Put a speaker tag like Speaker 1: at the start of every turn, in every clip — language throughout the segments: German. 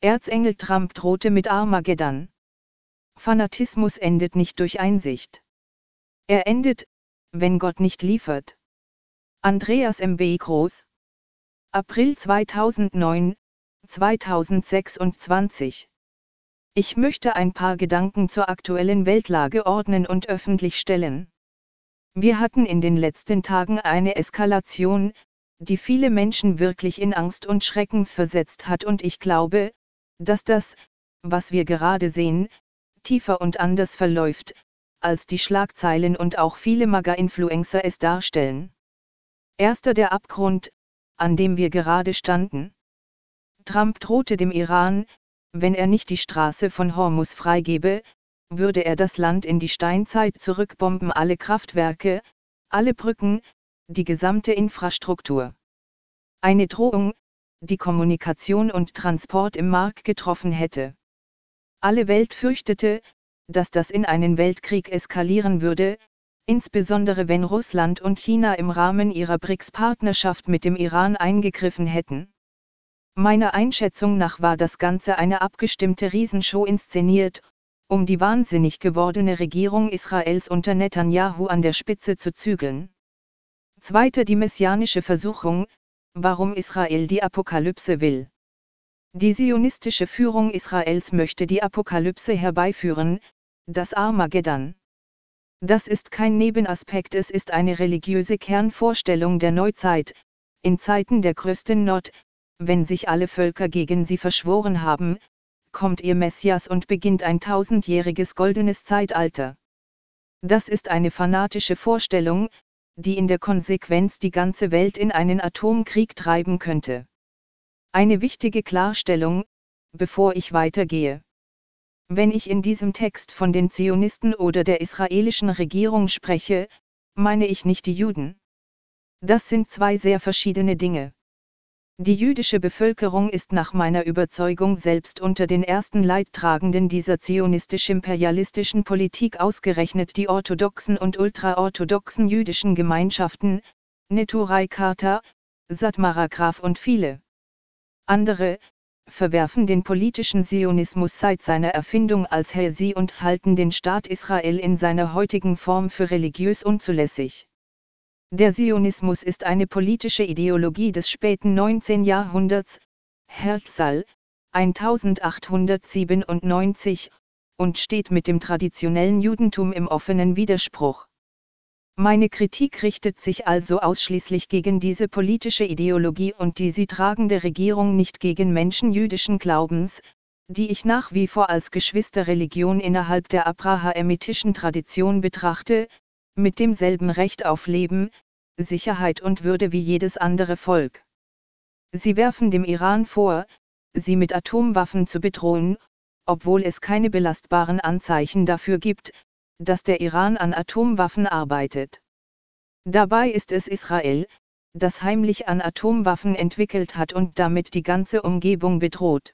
Speaker 1: Erzengel Trump drohte mit Armageddon. Fanatismus endet nicht durch Einsicht. Er endet, wenn Gott nicht liefert. Andreas M.B. Groß. April 2009, 2026. Ich möchte ein paar Gedanken zur aktuellen Weltlage ordnen und öffentlich stellen. Wir hatten in den letzten Tagen eine Eskalation, die viele Menschen wirklich in Angst und Schrecken versetzt hat, und ich glaube, dass das, was wir gerade sehen, tiefer und anders verläuft, als die Schlagzeilen und auch viele Maga-Influencer es darstellen. Erster der Abgrund, an dem wir gerade standen. Trump drohte dem Iran, wenn er nicht die Straße von Hormuz freigebe, würde er das Land in die Steinzeit zurückbomben, alle Kraftwerke, alle Brücken, die gesamte Infrastruktur. Eine Drohung, die Kommunikation und Transport im Mark getroffen hätte. Alle Welt fürchtete, dass das in einen Weltkrieg eskalieren würde, insbesondere wenn Russland und China im Rahmen ihrer BRICS-Partnerschaft mit dem Iran eingegriffen hätten. Meiner Einschätzung nach war das Ganze eine abgestimmte Riesenshow inszeniert, um die wahnsinnig gewordene Regierung Israels unter Netanyahu an der Spitze zu zügeln. Zweiter, die messianische Versuchung, warum Israel die Apokalypse will. Die zionistische Führung Israels möchte die Apokalypse herbeiführen, das Armageddon. Das ist kein Nebenaspekt, es ist eine religiöse Kernvorstellung der Neuzeit, in Zeiten der größten Not, wenn sich alle Völker gegen sie verschworen haben, kommt ihr Messias und beginnt ein 1000-jähriges goldenes Zeitalter. Das ist eine fanatische Vorstellung, die in der Konsequenz die ganze Welt in einen Atomkrieg treiben könnte. Eine wichtige Klarstellung, bevor ich weitergehe. Wenn ich in diesem Text von den Zionisten oder der israelischen Regierung spreche, meine ich nicht die Juden. Das sind zwei sehr verschiedene Dinge. Die jüdische Bevölkerung ist nach meiner Überzeugung selbst unter den ersten Leidtragenden dieser zionistisch-imperialistischen Politik, ausgerechnet die orthodoxen und ultraorthodoxen jüdischen Gemeinschaften, Neturei Karta, Satmara Graf und viele andere, verwerfen den politischen Zionismus seit seiner Erfindung als Häresie und halten den Staat Israel in seiner heutigen Form für religiös unzulässig. Der Zionismus ist eine politische Ideologie des späten 19. Jahrhunderts, Herzl, 1897, und steht mit dem traditionellen Judentum im offenen Widerspruch. Meine Kritik richtet sich also ausschließlich gegen diese politische Ideologie und die sie tragende Regierung, nicht gegen Menschen jüdischen Glaubens, die ich nach wie vor als Geschwisterreligion innerhalb der abrahamitischen Tradition betrachte, mit demselben Recht auf Leben, Sicherheit und Würde wie jedes andere Volk. Sie werfen dem Iran vor, sie mit Atomwaffen zu bedrohen, obwohl es keine belastbaren Anzeichen dafür gibt, dass der Iran an Atomwaffen arbeitet. Dabei ist es Israel, das heimlich an Atomwaffen entwickelt hat und damit die ganze Umgebung bedroht.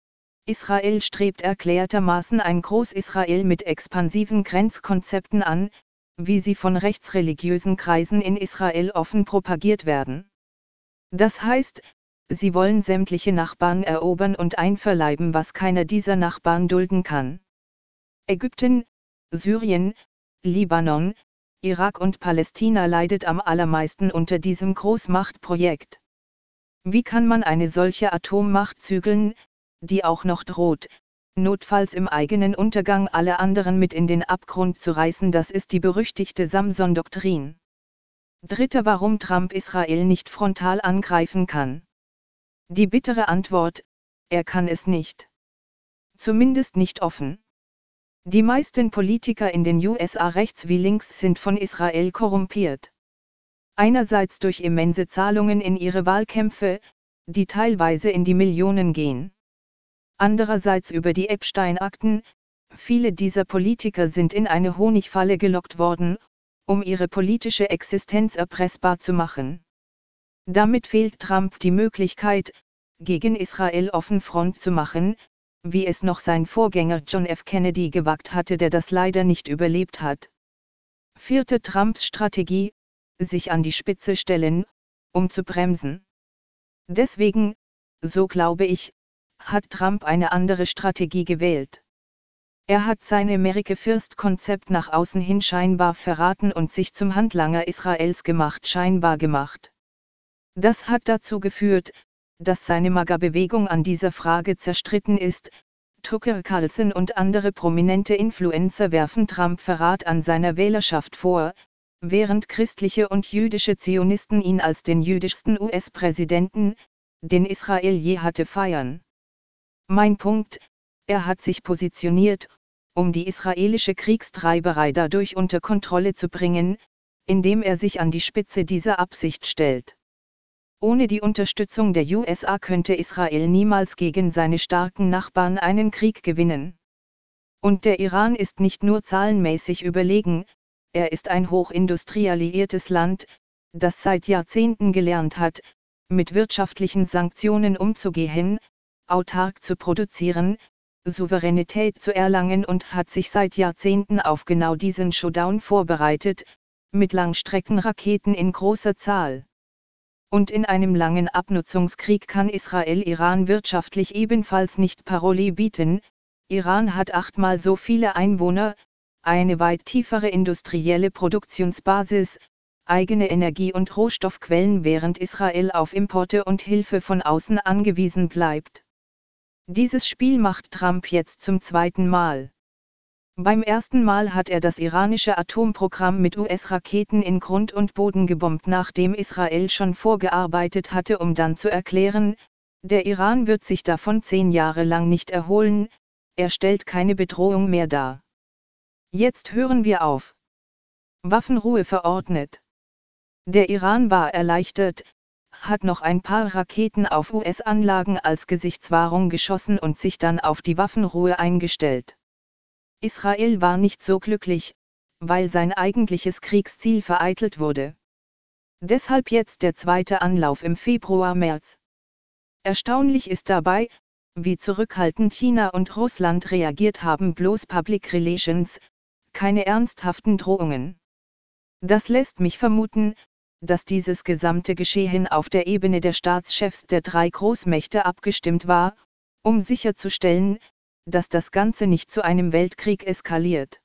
Speaker 1: Israel strebt erklärtermaßen ein Groß-Israel mit expansiven Grenzkonzepten an, wie sie von rechtsreligiösen Kreisen in Israel offen propagiert werden. Das heißt, sie wollen sämtliche Nachbarn erobern und einverleiben, was keiner dieser Nachbarn dulden kann. Ägypten, Syrien, Libanon, Irak und Palästina leidet am allermeisten unter diesem Großmachtprojekt. Wie kann man eine solche Atommacht zügeln, die auch noch droht, notfalls im eigenen Untergang alle anderen mit in den Abgrund zu reißen? Das ist die berüchtigte Samson-Doktrin. Dritter, warum Trump Israel nicht frontal angreifen kann. Die bittere Antwort: er kann es nicht. Zumindest nicht offen. Die meisten Politiker in den USA rechts wie links sind von Israel korrumpiert. Einerseits durch immense Zahlungen in ihre Wahlkämpfe, die teilweise in die Millionen gehen. Andererseits über die Epstein-Akten, viele dieser Politiker sind in eine Honigfalle gelockt worden, um ihre politische Existenz erpressbar zu machen. Damit fehlt Trump die Möglichkeit, gegen Israel offen Front zu machen, wie es noch sein Vorgänger John F. Kennedy gewagt hatte, der das leider nicht überlebt hat. Vierte, Trumps Strategie: sich an die Spitze stellen, um zu bremsen. Deswegen, so glaube ich, hat Trump eine andere Strategie gewählt. Er hat sein America First-Konzept nach außen hin scheinbar verraten und sich zum Handlanger Israels scheinbar gemacht. Das hat dazu geführt, dass seine MAGA-Bewegung an dieser Frage zerstritten ist. Tucker Carlson und andere prominente Influencer werfen Trump Verrat an seiner Wählerschaft vor, während christliche und jüdische Zionisten ihn als den jüdischsten US-Präsidenten, den Israel je hatte, feiern. Mein Punkt: Er hat sich positioniert, um die israelische Kriegstreiberei dadurch unter Kontrolle zu bringen, indem er sich an die Spitze dieser Absicht stellt. Ohne die Unterstützung der USA könnte Israel niemals gegen seine starken Nachbarn einen Krieg gewinnen. Und der Iran ist nicht nur zahlenmäßig überlegen, er ist ein hochindustrialisiertes Land, das seit Jahrzehnten gelernt hat, mit wirtschaftlichen Sanktionen umzugehen, autark zu produzieren, Souveränität zu erlangen und hat sich seit Jahrzehnten auf genau diesen Showdown vorbereitet, mit Langstreckenraketen in großer Zahl. Und in einem langen Abnutzungskrieg kann Israel Iran wirtschaftlich ebenfalls nicht Paroli bieten. Iran hat 8-mal so viele Einwohner, eine weit tiefere industrielle Produktionsbasis, eigene Energie- und Rohstoffquellen, während Israel auf Importe und Hilfe von außen angewiesen bleibt. Dieses Spiel macht Trump jetzt zum zweiten Mal. Beim ersten Mal hat er das iranische Atomprogramm mit US-Raketen in Grund und Boden gebombt, nachdem Israel schon vorgearbeitet hatte, um dann zu erklären, der Iran wird sich davon 10 Jahre lang nicht erholen, er stellt keine Bedrohung mehr dar. Jetzt hören wir auf. Waffenruhe verordnet. Der Iran war erleichtert, hat noch ein paar Raketen auf US-Anlagen als Gesichtswahrung geschossen und sich dann auf die Waffenruhe eingestellt. Israel war nicht so glücklich, weil sein eigentliches Kriegsziel vereitelt wurde. Deshalb jetzt der zweite Anlauf im Februar/März. Erstaunlich ist dabei, wie zurückhaltend China und Russland reagiert haben, bloß Public Relations, keine ernsthaften Drohungen. Das lässt mich vermuten, dass dieses gesamte Geschehen auf der Ebene der Staatschefs der 3 Großmächte abgestimmt war, um sicherzustellen, dass das Ganze nicht zu einem Weltkrieg eskaliert.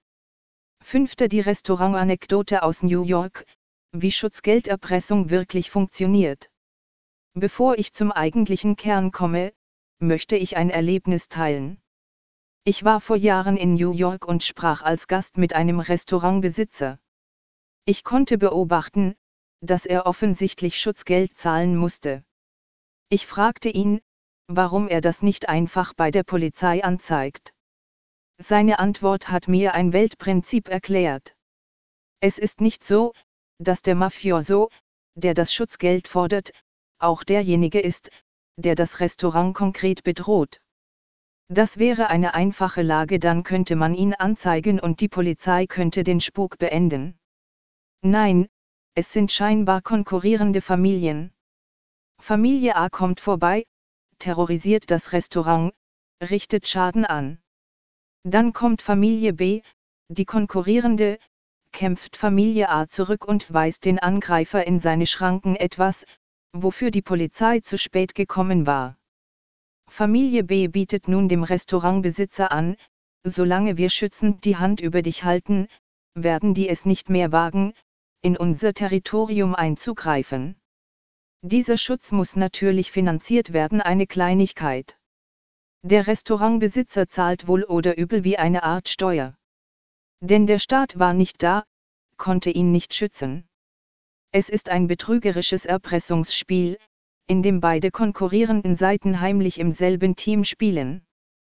Speaker 1: 5. Die Restaurantanekdote aus New York, wie Schutzgelderpressung wirklich funktioniert. Bevor ich zum eigentlichen Kern komme, möchte ich ein Erlebnis teilen. Ich war vor Jahren in New York und sprach als Gast mit einem Restaurantbesitzer. Ich konnte beobachten, dass er offensichtlich Schutzgeld zahlen musste. Ich fragte ihn, warum er das nicht einfach bei der Polizei anzeigt. Seine Antwort hat mir ein Weltprinzip erklärt. Es ist nicht so, dass der Mafioso, der das Schutzgeld fordert, auch derjenige ist, der das Restaurant konkret bedroht. Das wäre eine einfache Lage, dann könnte man ihn anzeigen und die Polizei könnte den Spuk beenden. Nein, es sind scheinbar konkurrierende Familien. Familie A kommt vorbei, terrorisiert das Restaurant, richtet Schaden an. Dann kommt Familie B, die konkurrierende, kämpft Familie A zurück und weist den Angreifer in seine Schranken, etwas, wofür die Polizei zu spät gekommen war. Familie B bietet nun dem Restaurantbesitzer an, solange wir schützend die Hand über dich halten, werden die es nicht mehr wagen, in unser Territorium einzugreifen. Dieser Schutz muss natürlich finanziert werden, eine Kleinigkeit. Der Restaurantbesitzer zahlt wohl oder übel wie eine Art Steuer. Denn der Staat war nicht da, konnte ihn nicht schützen. Es ist ein betrügerisches Erpressungsspiel, in dem beide konkurrierenden Seiten heimlich im selben Team spielen.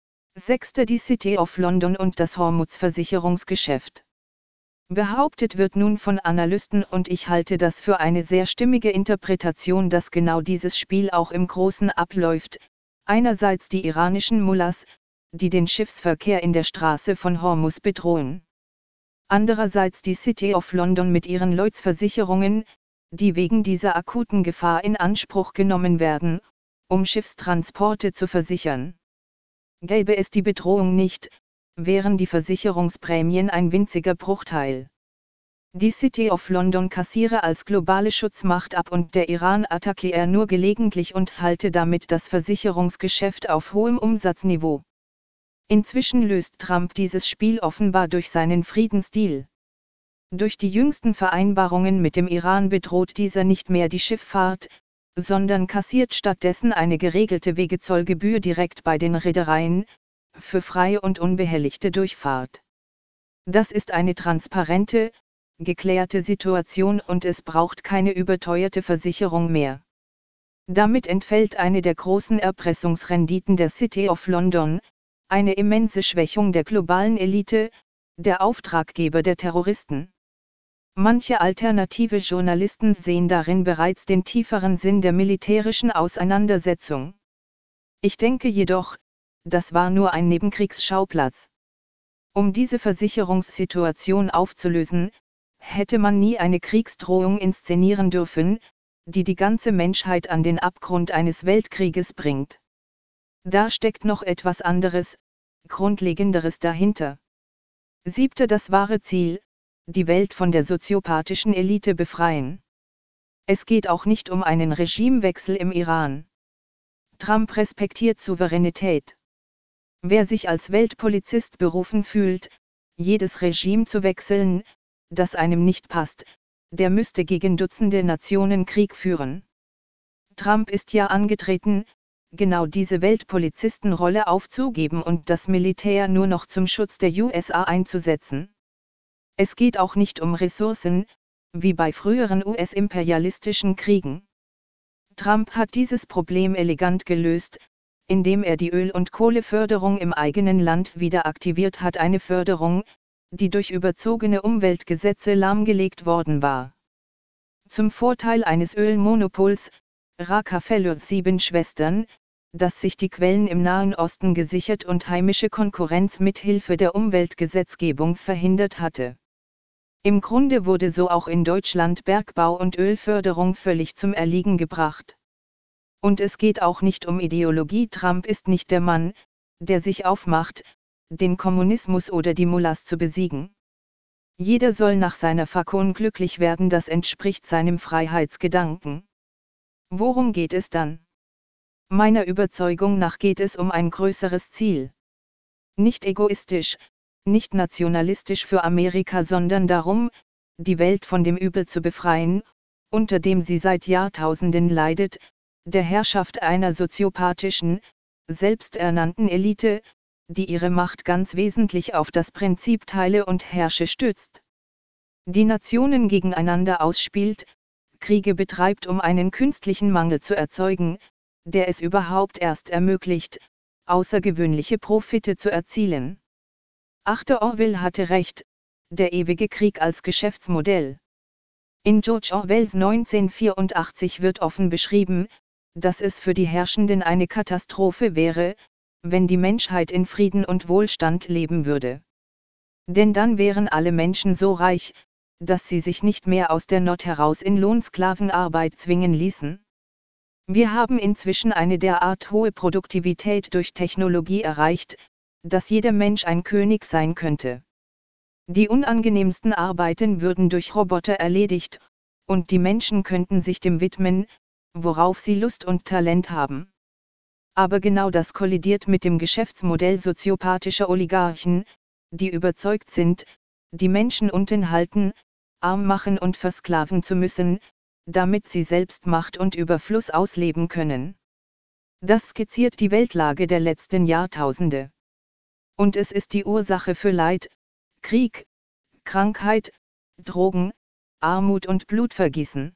Speaker 1: 6. Die City of London und das Hormuz-Versicherungsgeschäft. Behauptet wird nun von Analysten, und ich halte das für eine sehr stimmige Interpretation, dass genau dieses Spiel auch im Großen abläuft, einerseits die iranischen Mullahs, die den Schiffsverkehr in der Straße von Hormuz bedrohen. Andererseits die City of London mit ihren Lloyds-Versicherungen, die wegen dieser akuten Gefahr in Anspruch genommen werden, um Schiffstransporte zu versichern. Gäbe es die Bedrohung nicht, wären die Versicherungsprämien ein winziger Bruchteil. Die City of London kassiere als globale Schutzmacht ab und der Iran attackiere nur gelegentlich und halte damit das Versicherungsgeschäft auf hohem Umsatzniveau. Inzwischen löst Trump dieses Spiel offenbar durch seinen Friedensdeal. Durch die jüngsten Vereinbarungen mit dem Iran bedroht dieser nicht mehr die Schifffahrt, sondern kassiert stattdessen eine geregelte Wegezollgebühr direkt bei den Reedereien, für freie und unbehelligte Durchfahrt. Das ist eine transparente, geklärte Situation und es braucht keine überteuerte Versicherung mehr. Damit entfällt eine der großen Erpressungsrenditen der City of London, eine immense Schwächung der globalen Elite, der Auftraggeber der Terroristen. Manche alternative Journalisten sehen darin bereits den tieferen Sinn der militärischen Auseinandersetzung. Ich denke jedoch, das war nur ein Nebenkriegsschauplatz. Um diese Versicherungssituation aufzulösen, hätte man nie eine Kriegsdrohung inszenieren dürfen, die die ganze Menschheit an den Abgrund eines Weltkrieges bringt. Da steckt noch etwas anderes, Grundlegenderes dahinter. 7. Das wahre Ziel, die Welt von der soziopathischen Elite befreien. Es geht auch nicht um einen Regimewechsel im Iran. Trump respektiert Souveränität. Wer sich als Weltpolizist berufen fühlt, jedes Regime zu wechseln, das einem nicht passt, der müsste gegen Dutzende Nationen Krieg führen. Trump ist ja angetreten, genau diese Weltpolizistenrolle aufzugeben und das Militär nur noch zum Schutz der USA einzusetzen. Es geht auch nicht um Ressourcen, wie bei früheren US-imperialistischen Kriegen. Trump hat dieses Problem elegant gelöst, indem er die Öl- und Kohleförderung im eigenen Land wieder aktiviert hat, eine Förderung, die durch überzogene Umweltgesetze lahmgelegt worden war. Zum Vorteil eines Ölmonopols, Rockefellers 7 Schwestern, das sich die Quellen im Nahen Osten gesichert und heimische Konkurrenz mit Hilfe der Umweltgesetzgebung verhindert hatte. Im Grunde wurde so auch in Deutschland Bergbau und Ölförderung völlig zum Erliegen gebracht. Und es geht auch nicht um Ideologie. Trump ist nicht der Mann, der sich aufmacht, den Kommunismus oder die Mullahs zu besiegen. Jeder soll nach seiner Fakon glücklich werden, das entspricht seinem Freiheitsgedanken. Worum geht es dann? Meiner Überzeugung nach geht es um ein größeres Ziel. Nicht egoistisch, nicht nationalistisch für Amerika, sondern darum, die Welt von dem Übel zu befreien, unter dem sie seit Jahrtausenden leidet, der Herrschaft einer soziopathischen, selbsternannten Elite, die ihre Macht ganz wesentlich auf das Prinzip Teile und herrsche stützt. Die Nationen gegeneinander ausspielt, Kriege betreibt, um einen künstlichen Mangel zu erzeugen, der es überhaupt erst ermöglicht, außergewöhnliche Profite zu erzielen. 8. Orwell hatte recht, der ewige Krieg als Geschäftsmodell. In George Orwells 1984 wird offen beschrieben, dass es für die Herrschenden eine Katastrophe wäre, wenn die Menschheit in Frieden und Wohlstand leben würde. Denn dann wären alle Menschen so reich, dass sie sich nicht mehr aus der Not heraus in Lohnsklavenarbeit zwingen ließen. Wir haben inzwischen eine derart hohe Produktivität durch Technologie erreicht, dass jeder Mensch ein König sein könnte. Die unangenehmsten Arbeiten würden durch Roboter erledigt, und die Menschen könnten sich dem widmen, worauf sie Lust und Talent haben. Aber genau das kollidiert mit dem Geschäftsmodell soziopathischer Oligarchen, die überzeugt sind, die Menschen unten halten, arm machen und versklaven zu müssen, damit sie selbst Macht und Überfluss ausleben können. Das skizziert die Weltlage der letzten Jahrtausende. Und es ist die Ursache für Leid, Krieg, Krankheit, Drogen, Armut und Blutvergießen.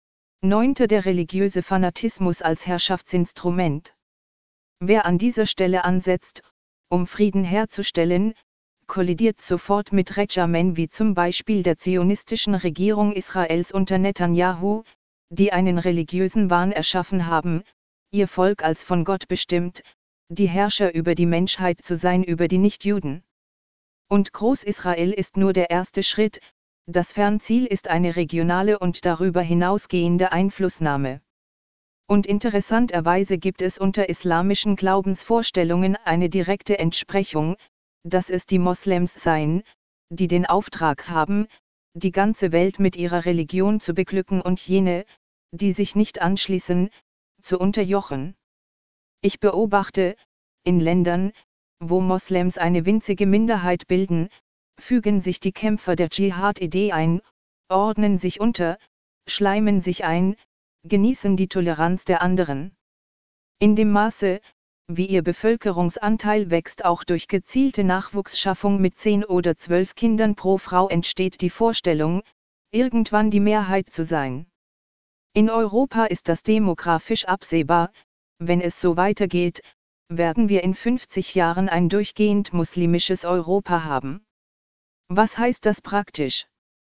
Speaker 1: 9. Der religiöse Fanatismus als Herrschaftsinstrument. Wer an dieser Stelle ansetzt, um Frieden herzustellen, kollidiert sofort mit Regimen wie zum Beispiel der zionistischen Regierung Israels unter Netanyahu, die einen religiösen Wahn erschaffen haben, ihr Volk als von Gott bestimmt, die Herrscher über die Menschheit zu sein über die Nichtjuden. Und Groß-Israel ist nur der erste Schritt, das Fernziel ist eine regionale und darüber hinausgehende Einflussnahme. Und interessanterweise gibt es unter islamischen Glaubensvorstellungen eine direkte Entsprechung, dass es die Moslems seien, die den Auftrag haben, die ganze Welt mit ihrer Religion zu beglücken und jene, die sich nicht anschließen, zu unterjochen. Ich beobachte, in Ländern, wo Moslems eine winzige Minderheit bilden, fügen sich die Kämpfer der Dschihad-Idee ein, ordnen sich unter, schleimen sich ein, genießen die Toleranz der anderen. In dem Maße, wie ihr Bevölkerungsanteil wächst, auch durch gezielte Nachwuchsschaffung mit 10 oder 12 Kindern pro Frau, entsteht die Vorstellung, irgendwann die Mehrheit zu sein. In Europa ist das demografisch absehbar. Wenn es so weitergeht, werden wir in 50 Jahren ein durchgehend muslimisches Europa haben. Was heißt das praktisch?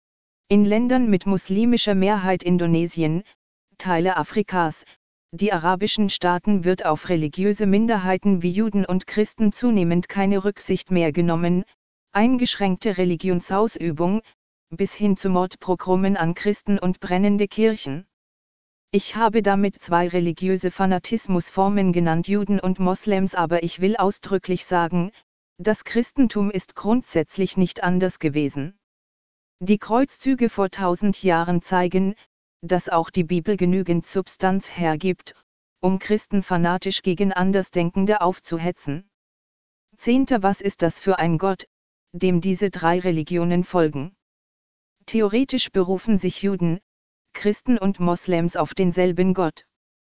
Speaker 1: In Ländern mit muslimischer Mehrheit, Indonesien, Teile Afrikas, die arabischen Staaten, wird auf religiöse Minderheiten wie Juden und Christen zunehmend keine Rücksicht mehr genommen, eingeschränkte Religionsausübung, bis hin zu Mordpogromen an Christen und brennende Kirchen. Ich habe damit zwei religiöse Fanatismusformen genannt, Juden und Moslems, aber ich will ausdrücklich sagen, das Christentum ist grundsätzlich nicht anders gewesen. Die Kreuzzüge vor 1000 Jahren zeigen, dass auch die Bibel genügend Substanz hergibt, um Christen fanatisch gegen Andersdenkende aufzuhetzen. 10. Was ist das für ein Gott, dem diese drei Religionen folgen? Theoretisch berufen sich Juden, Christen und Moslems auf denselben Gott.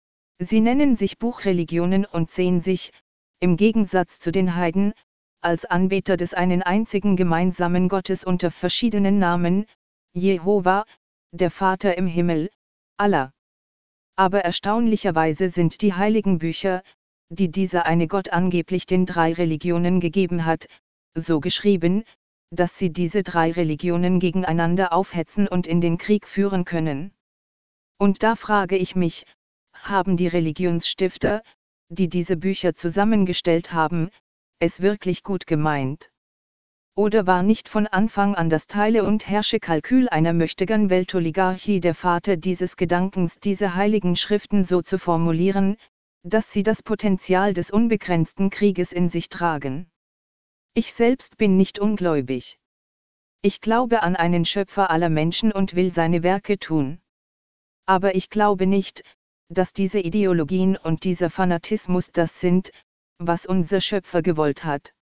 Speaker 1: Sie nennen sich Buchreligionen und sehen sich, im Gegensatz zu den Heiden, als Anbeter des einen einzigen gemeinsamen Gottes unter verschiedenen Namen, Jehova, der Vater im Himmel, Allah. Aber erstaunlicherweise sind die heiligen Bücher, die dieser eine Gott angeblich den drei Religionen gegeben hat, so geschrieben, dass sie diese drei Religionen gegeneinander aufhetzen und in den Krieg führen können. Und da frage ich mich, haben die Religionsstifter, die diese Bücher zusammengestellt haben, es wirklich gut gemeint? Oder war nicht von Anfang an das Teile- und Herrsche-Kalkül einer möchtegern Weltoligarchie der Vater dieses Gedankens, diese heiligen Schriften so zu formulieren, dass sie das Potenzial des unbegrenzten Krieges in sich tragen? Ich selbst bin nicht ungläubig. Ich glaube an einen Schöpfer aller Menschen und will seine Werke tun. Aber ich glaube nicht, dass diese Ideologien und dieser Fanatismus das sind, was unser Schöpfer gewollt hat.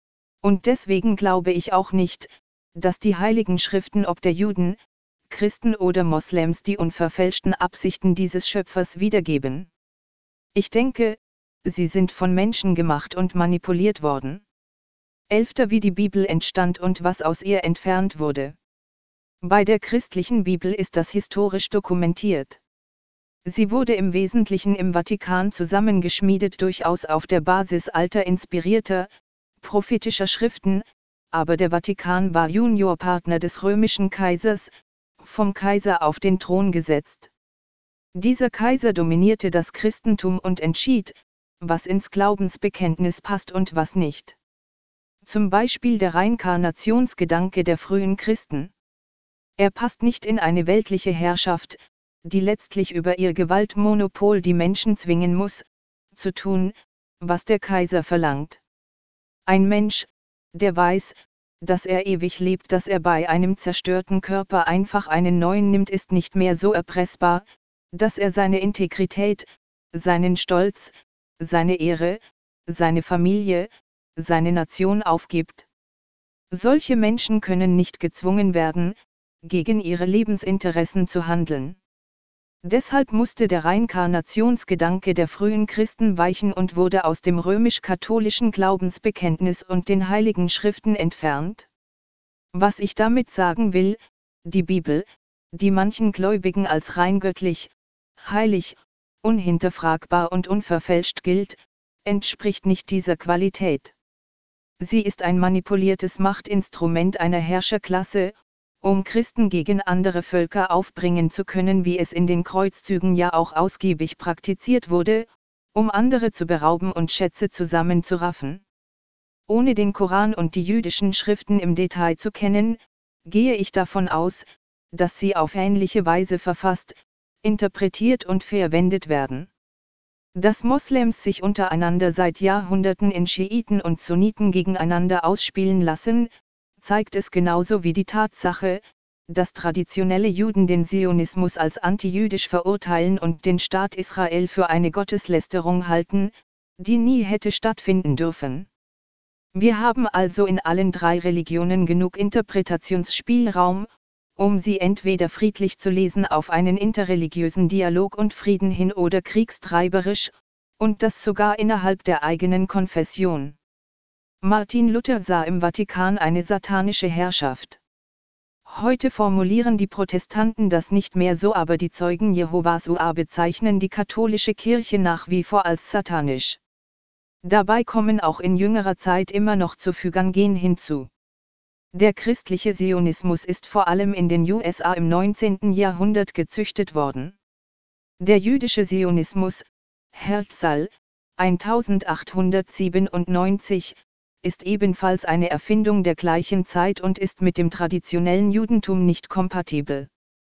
Speaker 1: Und deswegen glaube ich auch nicht, dass die heiligen Schriften, ob der Juden, Christen oder Moslems, die unverfälschten Absichten dieses Schöpfers wiedergeben. Ich denke, sie sind von Menschen gemacht und manipuliert worden. 11. Wie die Bibel entstand und was aus ihr entfernt wurde. Bei der christlichen Bibel ist das historisch dokumentiert. Sie wurde im Wesentlichen im Vatikan zusammengeschmiedet, durchaus auf der Basis alter inspirierter, prophetischer Schriften, aber der Vatikan war Juniorpartner des römischen Kaisers, vom Kaiser auf den Thron gesetzt. Dieser Kaiser dominierte das Christentum und entschied, was ins Glaubensbekenntnis passt und was nicht. Zum Beispiel der Reinkarnationsgedanke der frühen Christen. Er passt nicht in eine weltliche Herrschaft, die letztlich über ihr Gewaltmonopol die Menschen zwingen muss, zu tun, was der Kaiser verlangt. Ein Mensch, der weiß, dass er ewig lebt, dass er bei einem zerstörten Körper einfach einen neuen nimmt, ist nicht mehr so erpressbar, dass er seine Integrität, seinen Stolz, seine Ehre, seine Familie, seine Nation aufgibt. Solche Menschen können nicht gezwungen werden, gegen ihre Lebensinteressen zu handeln. Deshalb musste der Reinkarnationsgedanke der frühen Christen weichen und wurde aus dem römisch-katholischen Glaubensbekenntnis und den heiligen Schriften entfernt. Was ich damit sagen will, die Bibel, die manchen Gläubigen als rein göttlich, heilig, unhinterfragbar und unverfälscht gilt, entspricht nicht dieser Qualität. Sie ist ein manipuliertes Machtinstrument einer Herrscherklasse, um Christen gegen andere Völker aufbringen zu können, wie es in den Kreuzzügen ja auch ausgiebig praktiziert wurde, um andere zu berauben und Schätze zusammenzuraffen. Ohne den Koran und die jüdischen Schriften im Detail zu kennen, gehe ich davon aus, dass sie auf ähnliche Weise verfasst, interpretiert und verwendet werden. Dass Moslems sich untereinander seit Jahrhunderten in Schiiten und Sunniten gegeneinander ausspielen lassen, zeigt es genauso wie die Tatsache, dass traditionelle Juden den Zionismus als antijüdisch verurteilen und den Staat Israel für eine Gotteslästerung halten, die nie hätte stattfinden dürfen. Wir haben also in allen drei Religionen genug Interpretationsspielraum, um sie entweder friedlich zu lesen auf einen interreligiösen Dialog und Frieden hin oder kriegstreiberisch, und das sogar innerhalb der eigenen Konfession. Martin Luther sah im Vatikan eine satanische Herrschaft. Heute formulieren die Protestanten das nicht mehr so, aber die Zeugen Jehovas UA bezeichnen die katholische Kirche nach wie vor als satanisch. Dabei kommen auch in jüngerer Zeit immer noch Zufügungen hinzu. Der christliche Zionismus ist vor allem in den USA im 19. Jahrhundert gezüchtet worden. Der jüdische Zionismus, Herzl, 1897, ist ebenfalls eine Erfindung der gleichen Zeit und ist mit dem traditionellen Judentum nicht kompatibel.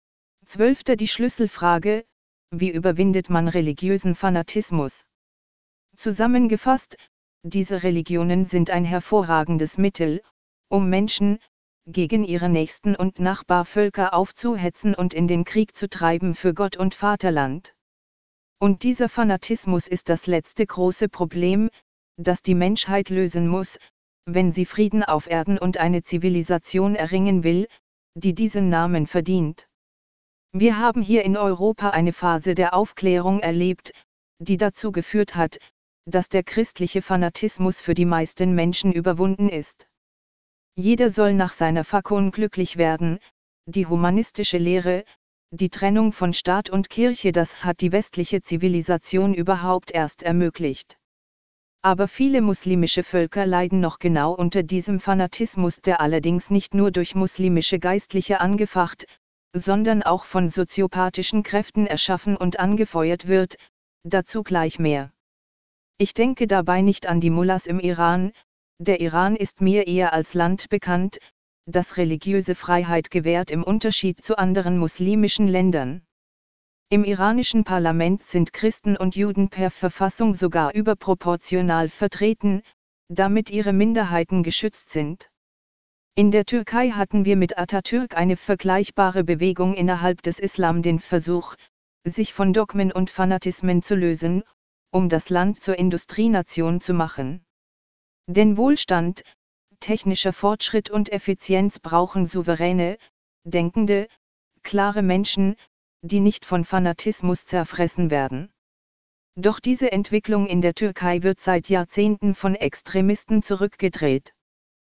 Speaker 1: 12. Die Schlüsselfrage: Wie überwindet man religiösen Fanatismus? Zusammengefasst, diese Religionen sind ein hervorragendes Mittel, um Menschen gegen ihre Nächsten und Nachbarvölker aufzuhetzen und in den Krieg zu treiben für Gott und Vaterland. Und dieser Fanatismus ist das letzte große Problem, das die Menschheit lösen muss, wenn sie Frieden auf Erden und eine Zivilisation erringen will, die diesen Namen verdient. Wir haben hier in Europa eine Phase der Aufklärung erlebt, die dazu geführt hat, dass der christliche Fanatismus für die meisten Menschen überwunden ist. Jeder soll nach seiner Fakon glücklich werden, die humanistische Lehre, die Trennung von Staat und Kirche, das hat die westliche Zivilisation überhaupt erst ermöglicht. Aber viele muslimische Völker leiden noch genau unter diesem Fanatismus, der allerdings nicht nur durch muslimische Geistliche angefacht, sondern auch von soziopathischen Kräften erschaffen und angefeuert wird, dazu gleich mehr. Ich denke dabei nicht an die Mullahs im Iran. Der Iran ist mir eher als Land bekannt, das religiöse Freiheit gewährt im Unterschied zu anderen muslimischen Ländern. Im iranischen Parlament sind Christen und Juden per Verfassung sogar überproportional vertreten, damit ihre Minderheiten geschützt sind. In der Türkei hatten wir mit Atatürk eine vergleichbare Bewegung innerhalb des Islam, den Versuch, sich von Dogmen und Fanatismen zu lösen, um das Land zur Industrienation zu machen. Denn Wohlstand, technischer Fortschritt und Effizienz brauchen souveräne, denkende, klare Menschen, die nicht von Fanatismus zerfressen werden. Doch diese Entwicklung in der Türkei wird seit Jahrzehnten von Extremisten zurückgedreht.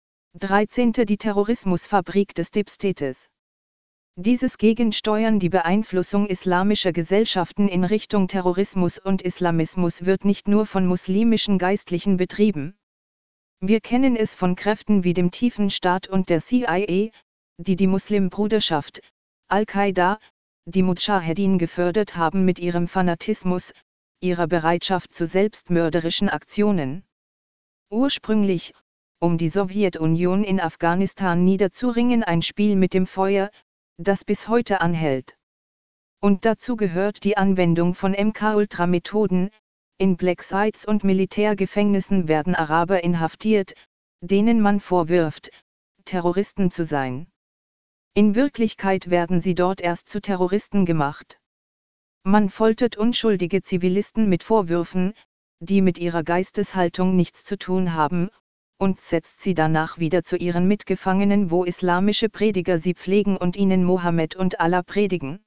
Speaker 1: 13. Die Terrorismusfabrik des Deep States. Dieses Gegensteuern, die Beeinflussung islamischer Gesellschaften in Richtung Terrorismus und Islamismus, wird nicht nur von muslimischen Geistlichen betrieben. Wir kennen es von Kräften wie dem Tiefen Staat und der CIA, die die Muslimbruderschaft, Al-Qaida, die Mudschahedin gefördert haben mit ihrem Fanatismus, ihrer Bereitschaft zu selbstmörderischen Aktionen. Ursprünglich, um die Sowjetunion in Afghanistan niederzuringen, ein Spiel mit dem Feuer, das bis heute anhält. Und dazu gehört die Anwendung von MK-Ultra-Methoden. In Black Sites und Militärgefängnissen werden Araber inhaftiert, denen man vorwirft, Terroristen zu sein. In Wirklichkeit werden sie dort erst zu Terroristen gemacht. Man foltert unschuldige Zivilisten mit Vorwürfen, die mit ihrer Geisteshaltung nichts zu tun haben, und setzt sie danach wieder zu ihren Mitgefangenen, wo islamische Prediger sie pflegen und ihnen Mohammed und Allah predigen.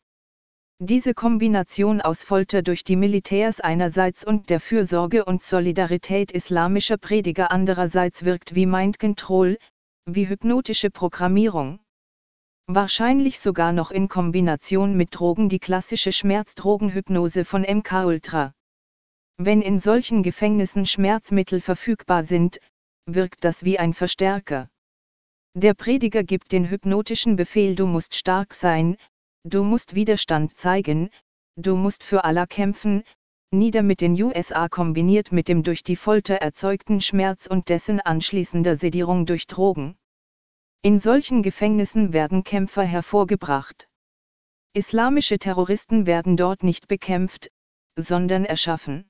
Speaker 1: Diese Kombination aus Folter durch die Militärs einerseits und der Fürsorge und Solidarität islamischer Prediger andererseits wirkt wie Mind Control, wie hypnotische Programmierung. Wahrscheinlich sogar noch in Kombination mit Drogen, die klassische Schmerzdrogenhypnose von MK-Ultra. Wenn in solchen Gefängnissen Schmerzmittel verfügbar sind, wirkt das wie ein Verstärker. Der Prediger gibt den hypnotischen Befehl: Du musst stark sein, du musst Widerstand zeigen, du musst für Allah kämpfen, nieder mit den USA, kombiniert mit dem durch die Folter erzeugten Schmerz und dessen anschließender Sedierung durch Drogen. In solchen Gefängnissen werden Kämpfer hervorgebracht. Islamische Terroristen werden dort nicht bekämpft, sondern erschaffen.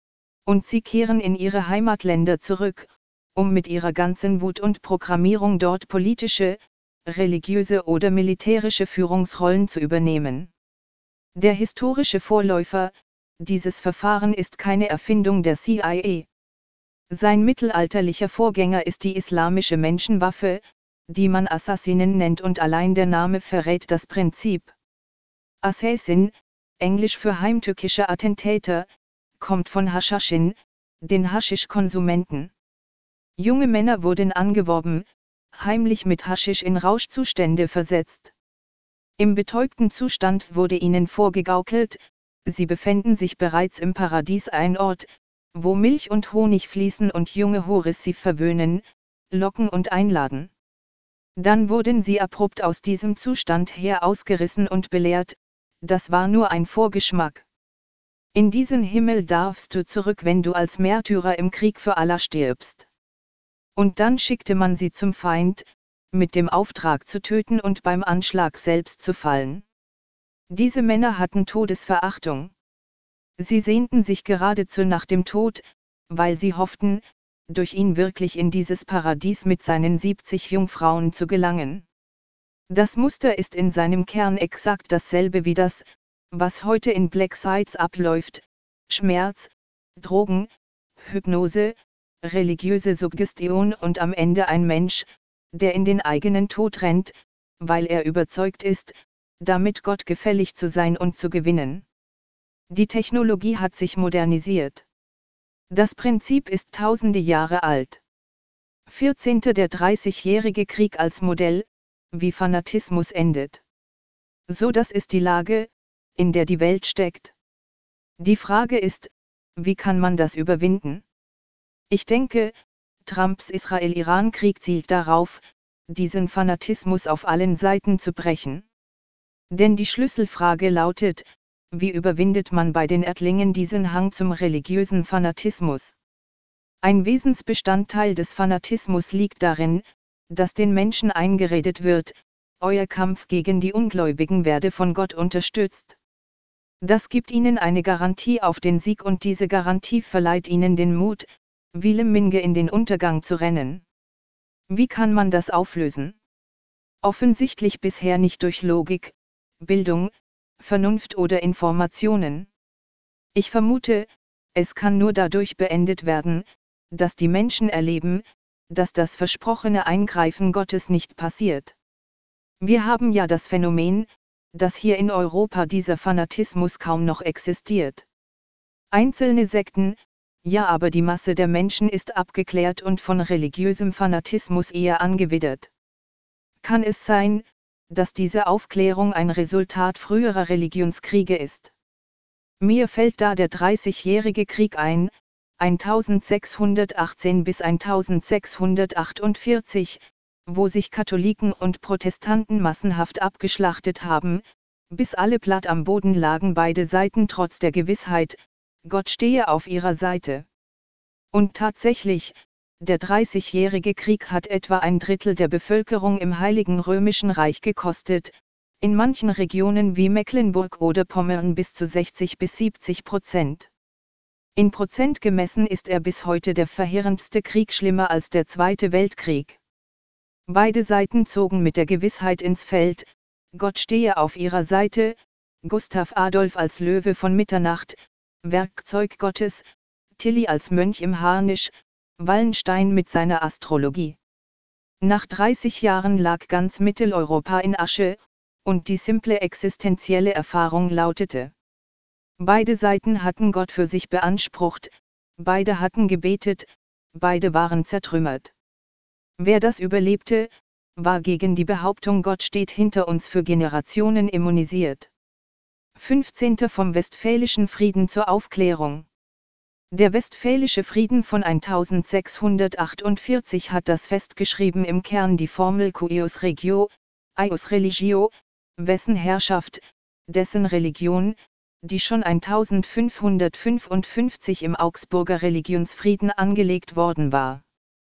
Speaker 1: Und sie kehren in ihre Heimatländer zurück, um mit ihrer ganzen Wut und Programmierung dort politische, religiöse oder militärische Führungsrollen zu übernehmen. Der historische Vorläufer dieses Verfahren ist keine Erfindung der CIA. Sein mittelalterlicher Vorgänger ist die islamische Menschenwaffe, die man Assassinen nennt, und allein der Name verrät das Prinzip. Assassin, englisch für heimtückischer Attentäter, kommt von Haschashin, den Haschisch-Konsumenten. Junge Männer wurden angeworben, heimlich mit Haschisch in Rauschzustände versetzt. Im betäubten Zustand wurde ihnen vorgegaukelt, sie befänden sich bereits im Paradies, ein Ort, wo Milch und Honig fließen und junge Houris sie verwöhnen, locken und einladen. Dann wurden sie abrupt aus diesem Zustand her ausgerissen und belehrt, das war nur ein Vorgeschmack. In diesen Himmel darfst du zurück, wenn du als Märtyrer im Krieg für Allah stirbst. Und dann schickte man sie zum Feind, mit dem Auftrag zu töten und beim Anschlag selbst zu fallen. Diese Männer hatten Todesverachtung. Sie sehnten sich geradezu nach dem Tod, weil sie hofften, durch ihn wirklich in dieses Paradies mit seinen 70 Jungfrauen zu gelangen. Das Muster ist in seinem Kern exakt dasselbe wie das, was heute in Black Sites abläuft: Schmerz, Drogen, Hypnose, religiöse Suggestion und am Ende ein Mensch, der in den eigenen Tod rennt, weil er überzeugt ist, damit Gott gefällig zu sein und zu gewinnen. Die Technologie hat sich modernisiert. Das Prinzip ist tausende Jahre alt. 14. Der 30-jährige Krieg als Modell, wie Fanatismus endet. So, das ist die Lage, in der die Welt steckt. Die Frage ist, wie kann man das überwinden? Ich denke, Trumps Israel-Iran-Krieg zielt darauf, diesen Fanatismus auf allen Seiten zu brechen. Denn die Schlüsselfrage lautet: Wie überwindet man bei den Erdlingen diesen Hang zum religiösen Fanatismus? Ein Wesensbestandteil des Fanatismus liegt darin, dass den Menschen eingeredet wird, euer Kampf gegen die Ungläubigen werde von Gott unterstützt. Das gibt ihnen eine Garantie auf den Sieg, und diese Garantie verleiht ihnen den Mut, wie Lemminge in den Untergang zu rennen. Wie kann man das auflösen? Offensichtlich bisher nicht durch Logik, Bildung, Vernunft oder Informationen. Ich vermute, es kann nur dadurch beendet werden, dass die Menschen erleben, dass das versprochene Eingreifen Gottes nicht passiert. Wir haben ja das Phänomen, dass hier in Europa dieser Fanatismus kaum noch existiert. Einzelne Sekten, ja, aber die Masse der Menschen ist abgeklärt und von religiösem Fanatismus eher angewidert. Kann es sein, dass diese Aufklärung ein Resultat früherer Religionskriege ist? Mir fällt da der 30-jährige Krieg ein, 1618 bis 1648, wo sich Katholiken und Protestanten massenhaft abgeschlachtet haben, bis alle platt am Boden lagen, beide Seiten trotz der Gewissheit, Gott stehe auf ihrer Seite. Und tatsächlich, der 30-jährige Krieg hat etwa ein Drittel der Bevölkerung im Heiligen Römischen Reich gekostet, in manchen Regionen wie Mecklenburg oder Pommern bis zu 60–70%. In Prozent gemessen ist er bis heute der verheerendste Krieg, schlimmer als der Zweite Weltkrieg. Beide Seiten zogen mit der Gewissheit ins Feld, Gott stehe auf ihrer Seite. Gustav Adolf als Löwe von Mitternacht, Werkzeug Gottes, Tilly als Mönch im Harnisch, Wallenstein mit seiner Astrologie. Nach 30 Jahren lag ganz Mitteleuropa in Asche, und die simple existenzielle Erfahrung lautete: Beide Seiten hatten Gott für sich beansprucht, beide hatten gebetet, beide waren zertrümmert. Wer das überlebte, war gegen die Behauptung Gott steht hinter uns für Generationen immunisiert. 15. Vom Westfälischen Frieden zur Aufklärung. Der Westfälische Frieden von 1648 hat das festgeschrieben, im Kern die Formel cuius regio, eius religio, wessen Herrschaft, dessen Religion, die schon 1555 im Augsburger Religionsfrieden angelegt worden war.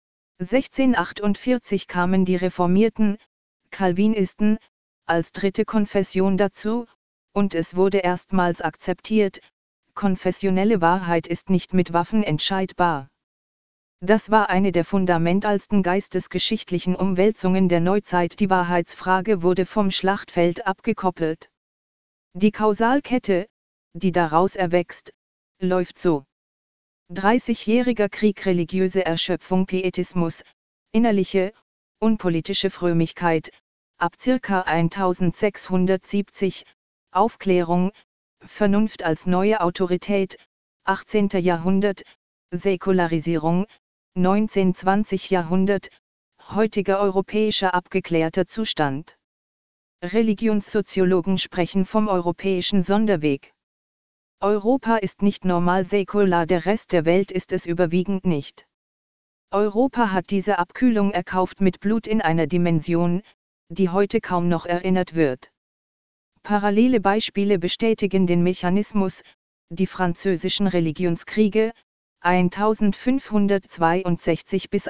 Speaker 1: 1648 kamen die Reformierten, Calvinisten, als dritte Konfession dazu, und es wurde erstmals akzeptiert, konfessionelle Wahrheit ist nicht mit Waffen entscheidbar. Das war eine der fundamentalsten geistesgeschichtlichen Umwälzungen der Neuzeit. Die Wahrheitsfrage wurde vom Schlachtfeld abgekoppelt. Die Kausalkette, die daraus erwächst, läuft so. 30-jähriger Krieg, religiöse Erschöpfung, Pietismus, innerliche, unpolitische Frömmigkeit, ab ca. 1670, Aufklärung, Vernunft als neue Autorität, 18. Jahrhundert, Säkularisierung, 19-20 Jahrhundert, heutiger europäischer abgeklärter Zustand. Religionssoziologen sprechen vom europäischen Sonderweg. Europa ist nicht normal säkular, der Rest der Welt ist es überwiegend nicht. Europa hat diese Abkühlung erkauft mit Blut in einer Dimension, die heute kaum noch erinnert wird. Parallele Beispiele bestätigen den Mechanismus: die französischen Religionskriege, 1562 bis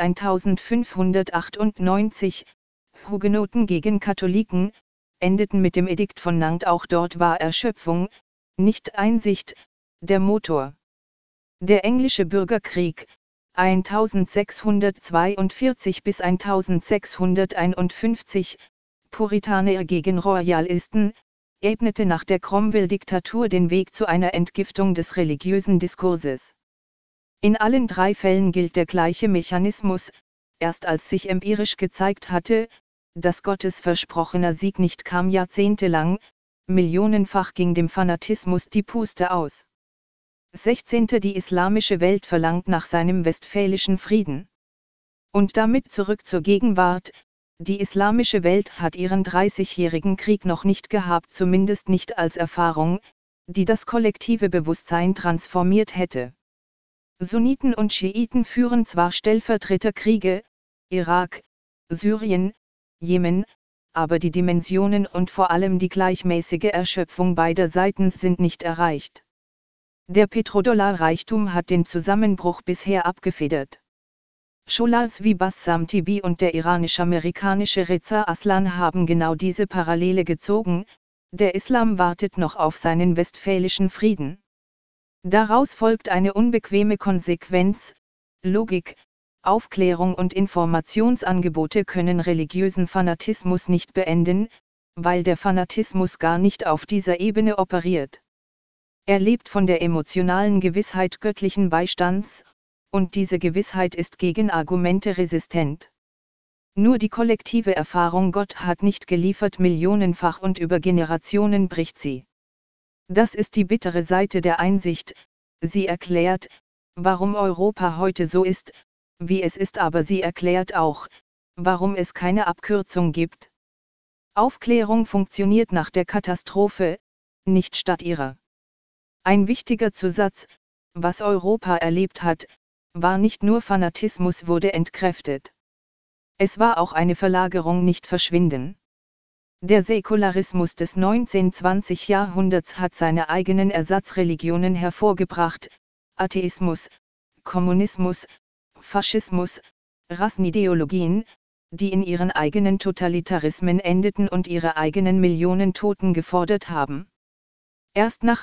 Speaker 1: 1598, Hugenoten gegen Katholiken, endeten mit dem Edikt von Nantes. Auch dort war Erschöpfung, nicht Einsicht, der Motor. Der englische Bürgerkrieg, 1642 bis 1651, Puritaner gegen Royalisten, ebnete nach der Cromwell-Diktatur den Weg zu einer Entgiftung des religiösen Diskurses. In allen drei Fällen gilt der gleiche Mechanismus: erst als sich empirisch gezeigt hatte, dass Gottes versprochener Sieg nicht kam, jahrzehntelang, millionenfach ging dem Fanatismus die Puste aus. 16. Die islamische Welt verlangt nach seinem westfälischen Frieden. Und damit zurück zur Gegenwart: die islamische Welt hat ihren 30-jährigen Krieg noch nicht gehabt, zumindest nicht als Erfahrung, die das kollektive Bewusstsein transformiert hätte. Sunniten und Schiiten führen zwar Stellvertreterkriege, Irak, Syrien, Jemen, aber die Dimensionen und vor allem die gleichmäßige Erschöpfung beider Seiten sind nicht erreicht. Der Petrodollar-Reichtum hat den Zusammenbruch bisher abgefedert. Scholars wie Bassam Tibi und der iranisch-amerikanische Reza Aslan haben genau diese Parallele gezogen: der Islam wartet noch auf seinen westfälischen Frieden. Daraus folgt eine unbequeme Konsequenz: Logik, Aufklärung und Informationsangebote können religiösen Fanatismus nicht beenden, weil der Fanatismus gar nicht auf dieser Ebene operiert. Er lebt von der emotionalen Gewissheit göttlichen Beistands, und diese Gewissheit ist gegen Argumente resistent. Nur die kollektive Erfahrung, Gott hat nicht geliefert, millionenfach und über Generationen bricht sie. Das ist die bittere Seite der Einsicht: sie erklärt, warum Europa heute so ist, wie es ist, aber sie erklärt auch, warum es keine Abkürzung gibt. Aufklärung funktioniert nach der Katastrophe, nicht statt ihrer. Ein wichtiger Zusatz: was Europa erlebt hat, war nicht nur Fanatismus, wurde entkräftet. Es war auch eine Verlagerung, nicht Verschwinden. Der Säkularismus des 19-20 Jahrhunderts hat seine eigenen Ersatzreligionen hervorgebracht: Atheismus, Kommunismus, Faschismus, Rassenideologien, die in ihren eigenen Totalitarismen endeten und ihre eigenen Millionen Toten gefordert haben. Erst nach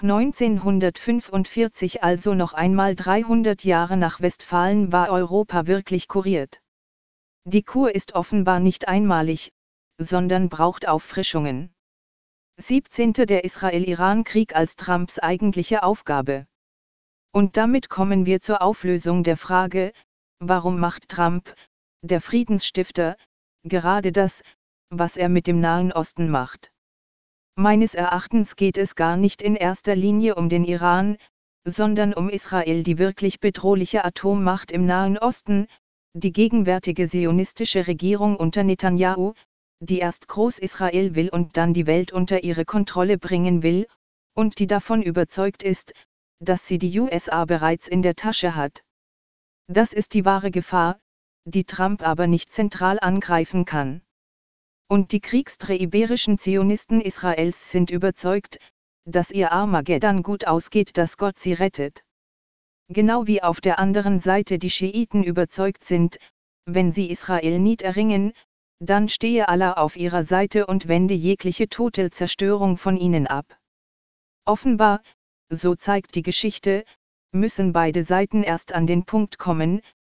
Speaker 1: 1945, also noch einmal 300 Jahre nach Westfalen, war Europa wirklich kuriert. Die Kur ist offenbar nicht einmalig, sondern braucht Auffrischungen. 17. Der Israel-Iran-Krieg als Trumps eigentliche Aufgabe. Und damit kommen wir zur Auflösung der Frage: warum macht Trump, der Friedensstifter, gerade das, was er mit dem Nahen Osten macht? Meines Erachtens geht es gar nicht in erster Linie um den Iran, sondern um Israel, die wirklich bedrohliche Atommacht im Nahen Osten, die gegenwärtige zionistische Regierung unter Netanyahu, die erst Groß-Israel will und dann die Welt unter ihre Kontrolle bringen will, und die davon überzeugt ist, dass sie die USA bereits in der Tasche hat. Das ist die wahre Gefahr, die Trump aber nicht zentral angreifen kann. Und die kriegstreiberischen Zionisten Israels sind überzeugt, dass ihr Armageddon gut ausgeht, dass Gott sie rettet. Genau wie auf der anderen Seite die Schiiten überzeugt sind, wenn sie Israel niederringen, dann stehe Allah auf ihrer Seite und wende jegliche Totalzerstörung von ihnen ab. Offenbar, so zeigt die Geschichte, müssen beide Seiten erst an den Punkt kommen,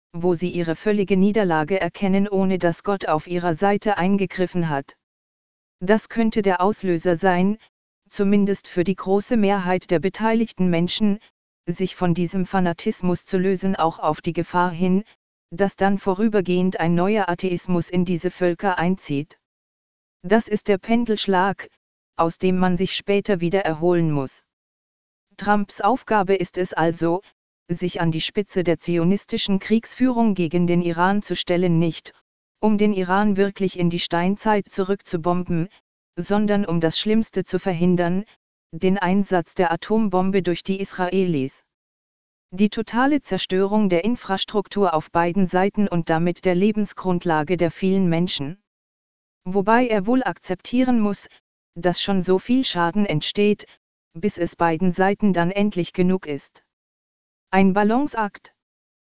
Speaker 1: wo sie ihre völlige Niederlage erkennen, ohne dass Gott auf ihrer Seite eingegriffen hat. Das könnte der Auslöser sein, zumindest für die große Mehrheit der beteiligten Menschen, sich von diesem Fanatismus zu lösen, auch auf die Gefahr hin, dass dann vorübergehend ein neuer Atheismus in diese Völker einzieht. Das ist der Pendelschlag, aus dem man sich später wieder erholen muss. Trumps Aufgabe ist es also, sich an die Spitze der zionistischen Kriegsführung gegen den Iran zu stellen, nicht, um den Iran wirklich in die Steinzeit zurückzubomben, sondern um das Schlimmste zu verhindern, den Einsatz der Atombombe durch die Israelis. Die totale Zerstörung der Infrastruktur auf beiden Seiten und damit der Lebensgrundlage der vielen Menschen. Wobei er wohl akzeptieren muss, dass schon so viel Schaden entsteht, bis es beiden Seiten dann endlich genug ist. Ein Balanceakt.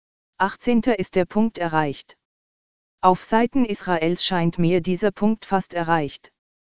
Speaker 1: 18. ist der Punkt erreicht. Auf Seiten Israels scheint mir dieser Punkt fast erreicht.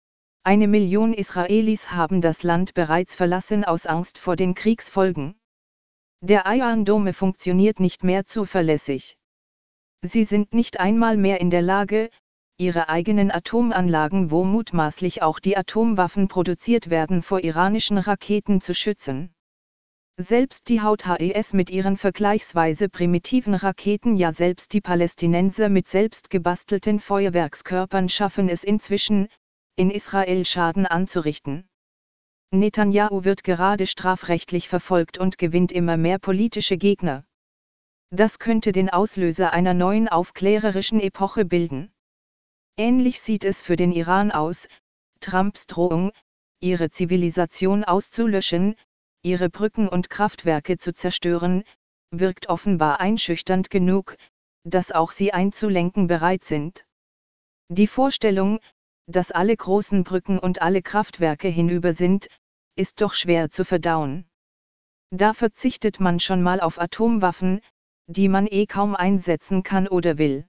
Speaker 1: 1 Million Israelis haben das Land bereits verlassen aus Angst vor den Kriegsfolgen. Der Iron Dome funktioniert nicht mehr zuverlässig. Sie sind nicht einmal mehr in der Lage, ihre eigenen Atomanlagen, wo mutmaßlich auch die Atomwaffen produziert werden, vor iranischen Raketen zu schützen. Selbst die HES mit ihren vergleichsweise primitiven Raketen, ja selbst die Palästinenser mit selbst gebastelten Feuerwerkskörpern schaffen es inzwischen, in Israel Schaden anzurichten. Netanyahu wird gerade strafrechtlich verfolgt und gewinnt immer mehr politische Gegner. Das könnte den Auslöser einer neuen aufklärerischen Epoche bilden. Ähnlich sieht es für den Iran aus. Trumps Drohung, ihre Zivilisation auszulöschen, ihre Brücken und Kraftwerke zu zerstören, wirkt offenbar einschüchternd genug, dass auch sie einzulenken bereit sind. Die Vorstellung, dass alle großen Brücken und alle Kraftwerke hinüber sind, ist doch schwer zu verdauen. Da verzichtet man schon mal auf Atomwaffen, die man kaum einsetzen kann oder will.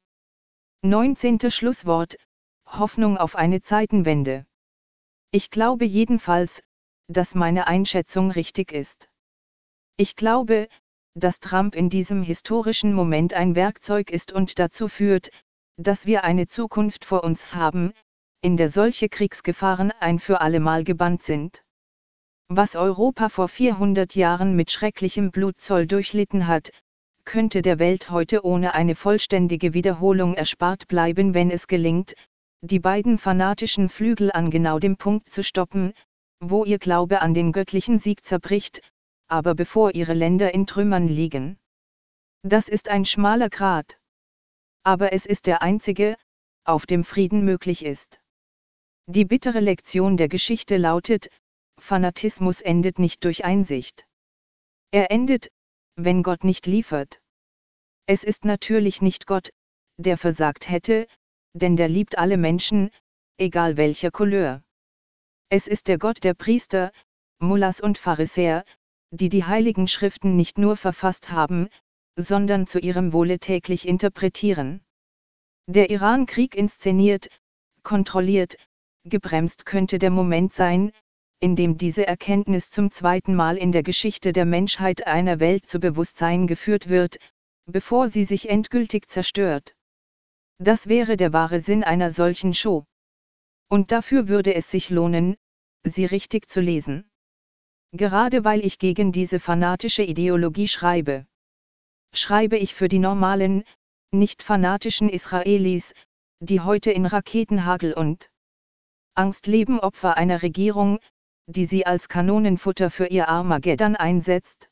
Speaker 1: 19. Schlusswort: Hoffnung auf eine Zeitenwende. Ich glaube jedenfalls, dass meine Einschätzung richtig ist. Ich glaube, dass Trump in diesem historischen Moment ein Werkzeug ist und dazu führt, dass wir eine Zukunft vor uns haben, in der solche Kriegsgefahren ein für allemal gebannt sind. Was Europa vor 400 Jahren mit schrecklichem Blutzoll durchlitten hat, könnte der Welt heute ohne eine vollständige Wiederholung erspart bleiben, wenn es gelingt, die beiden fanatischen Flügel an genau dem Punkt zu stoppen, wo ihr Glaube an den göttlichen Sieg zerbricht, aber bevor ihre Länder in Trümmern liegen. Das ist ein schmaler Grat. Aber es ist der einzige, auf dem Frieden möglich ist. Die bittere Lektion der Geschichte lautet: Fanatismus endet nicht durch Einsicht. Er endet, wenn Gott nicht liefert. Es ist natürlich nicht Gott, der versagt hätte, denn der liebt alle Menschen, egal welcher Couleur. Es ist der Gott der Priester, Mullahs und Pharisäer, die die heiligen Schriften nicht nur verfasst haben, sondern zu ihrem Wohle täglich interpretieren. Der Iran-Krieg inszeniert, kontrolliert, gebremst könnte der Moment sein, in dem diese Erkenntnis zum zweiten Mal in der Geschichte der Menschheit einer Welt zu Bewusstsein geführt wird, bevor sie sich endgültig zerstört. Das wäre der wahre Sinn einer solchen Show. Und dafür würde es sich lohnen, sie richtig zu lesen. Gerade weil ich gegen diese fanatische Ideologie schreibe. Schreibe ich für die normalen, nicht fanatischen Israelis, die heute in Raketenhagel und Angst leben, Opfer einer Regierung, die sie als Kanonenfutter für ihr Armageddon einsetzt.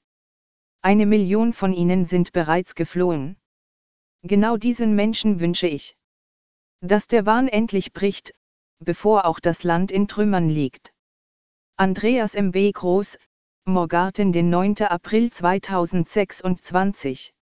Speaker 1: 1 Million von ihnen sind bereits geflohen. Genau diesen Menschen wünsche ich, dass der Wahn endlich bricht, bevor auch das Land in Trümmern liegt. Andreas M. B. Groß, Morgarten, den 9. April 2026.